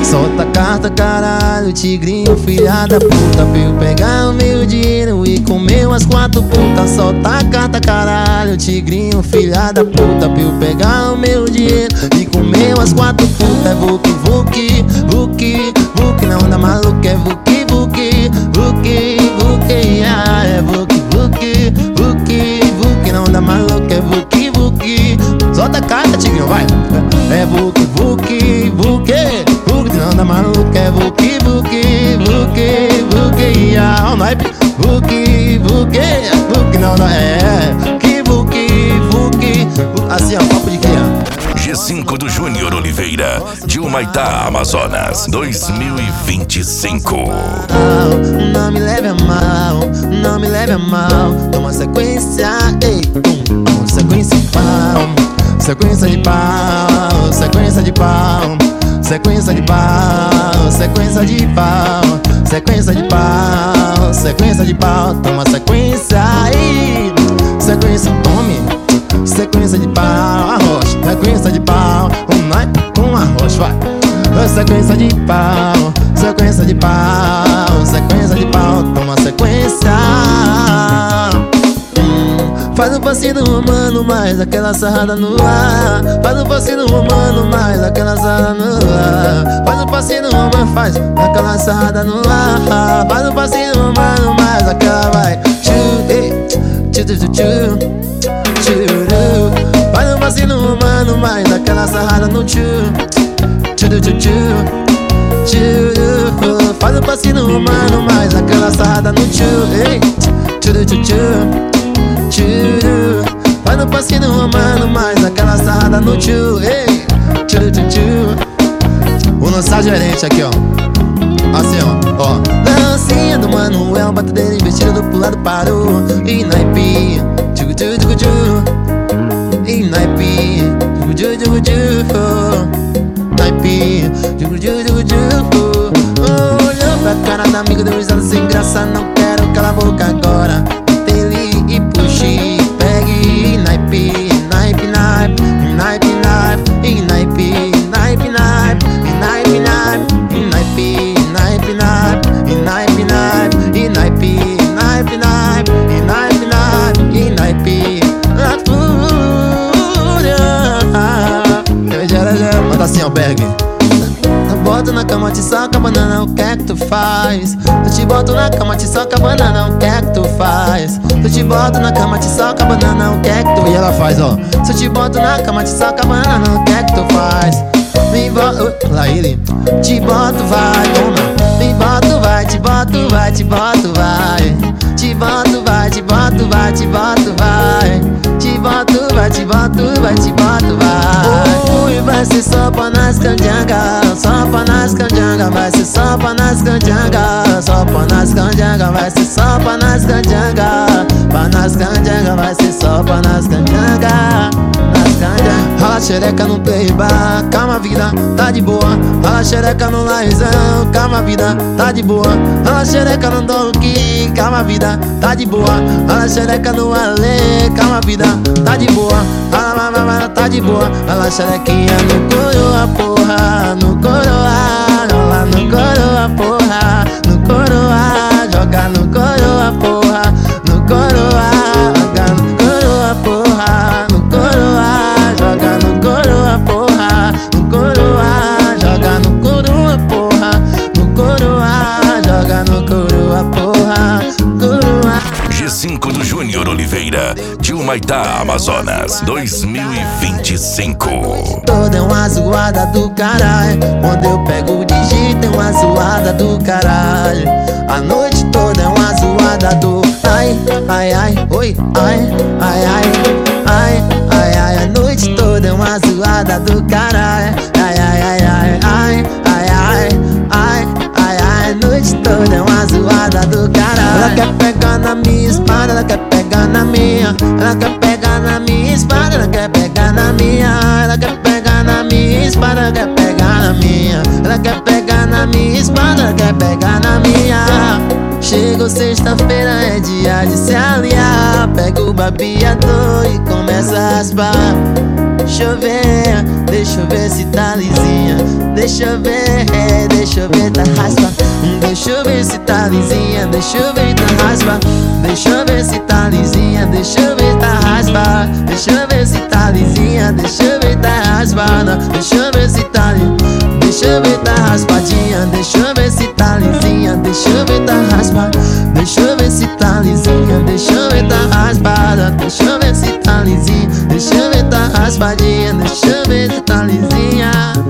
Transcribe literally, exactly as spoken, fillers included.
Solta a carta, caralho, tigrinho, filha da puta, pra eu pegar o meu dinheiro e comer umas quatro putas. Solta a carta, caralho, tigrinho, filha da puta, pra eu pegar o meu dinheiro e comer umas quatro putas. É vuki, vuki, vuki, vuki, na onda maluca, é vuki, vuki, vuki, vuki, ah, é vuki, vuki, vuki, vuki, na onda maluca, é vuki, vuki. Solta a carta, tigrinho, vai. É vuki, vuki, vuki, vuki, na onda maluca, é vuki, vuki, vuki, vuki, ah, o naipe, vuki, vuki, vuki, na onda, é, que vuki, vuki, assim, ó, papo de criança. G cinco do Júnior Oliveira, de Humaitá, Amazonas, dois mil e vinte e cinco. Não me leve a mal, não me leve a mal. Toma sequência, ei, pum, sequência de pau, sequência de pau, sequência de pau, sequência de pau, sequência de pau, sequência de pau, sequência de pau. Toma sequência aí, sequência, tome, sequência de pau, arroz, sequência de pau, um naipe, um arroz, vai. Sequência de pau, sequência de pau, sequência de pau, toma sequência. hum, Faz um passinho humano, mais aquela sarrada no ar. Faz um passinho humano, mais aquela sarrada no ar. Faz um passinho humano, faz aquela sarrada no ar. Faz um passinho humano, mais aquela vai. Tchu, ei, tchu, tchu, tchu, tchu. Faz um passinho humano, mais aquela sarrada no tchu. Tchu, tchu, tchu, tchu. Faz um passinho humano, mais aquela sarrada no tchu. Ei, tchu, tchu, tchu, tchu. Faz um passinho humano, mais aquela sarrada no tchu. Ei, tchu, tchu, tchu. O nosso gerente aqui, ó. Assim, ó, ó. Dancinha do Manuel, batedeira investida do pro lado parou. E naipe, tchu, tchu, tchu, tchu. E naipe, tchu, tchu, tchu, tchu. Naipe, tchu, tchu, tchu, tchu. Olhou pra cara da amiga, deu risada sem graça. Não quero calar a boca agora. Dele e puxe, pegue. Naipe, naipe, naipe, naipe, naipe. E naipe, naipe, naipe, e naipe, naipe. E naipe, naipe, naipe, e naipe, naipe. E naipe, naipe, naipe, e naipe, naipe. E naipe, na fúria. Manda assim, ó, Berg. Boto na cama, te soca, banana, o que é que tu faz? Eu te boto na cama, te soca, banana, o que é que tu faz? Eu te boto na cama, te soca, banana, o que é que tu... E ela faz, ó. Se eu te boto na cama, te soca, banana, o que é que tu faz? Me boto... Lá ele. Te boto, vai, toma. Me boto, vai, te boto, vai, te boto, vai. Te boto, vai, te boto, vai, te boto, vai. Te boto, vai, te boto, vai, te boto, vai. Ui, vai ser só pra nas canjangas, só pra nas canjangas, vai ser só pra nas canjangas, só pra nas canjangas, vai ser só pra nas canjangas, pra nas canjangas, vai ser só pra nas canjangas, nas canjangas. Rala xereca no playbar, calma vida, tá de boa. Rala xereca no laizão, calma vida, tá de boa. Rala xereca no donkey, calma vida, tá de boa. Rala xereca no ale, calma vida, tá de boa. Rala, rala, tá de boa. Rala xerequinha no coroa, porra, no coroa. Rola no coroa, porra, no coroa. Joga no coroa, porra, no coroa. Joga no coroa, porra, no coroa. Joga no coroa, porra, no coroa. Joga no coroa, porra, no coroa. Joga no coroa, porra, coroa. G cinco do Júnior Oliveira, de Humaitá, Amazonas, dois mil e vinte e cinco. Toda é uma zoada do caralho. Quando eu pego o digito é uma zoada do caralho. A noite toda é uma zoada do ai, ai, ai, oi, ai, ai, ai, ai, ai, ai. A noite toda é uma zoada do caralho. Ai, ai, ai, ai, ai, ai, ai, ai, ai, ai. A noite toda é uma zoada do caralho. Ela quer pegar na minha espada, ela quer pegar na minha. Ela quer pegar na minha espada, ela quer pegar na minha. Ela quer pegar na minha espada, ela quer pegar na minha. Ela quer pegar na minha espada, ela quer pegar na minha. Chegou sexta-feira, é dia de se aliar. Pega o barbeador e começa a raspar. Deixa eu ver, deixa eu ver se tá lisinha. Deixa eu ver, deixa eu ver, tá raspa. Deixa eu ver se tá lisinha. Deixa eu ver, tá raspa. Deixa eu ver se tá lisinha. Deixa eu ver, tá raspa. Deixa eu ver se tá lisinha. Deixa eu ver, tá raspada. Deixa eu ver se tá lisinha. Deixa eu ver, tá raspadinha. Deixa eu ver se tá lisinha. Deixa eu ver, tá raspada. Deixa eu ver se tá lisinha. Deixa eu ver, tá raspada. Deixa eu ver se tá lisinha. Deixa eu ver, tá raspadinha. Deixa eu ver se tá lisinha.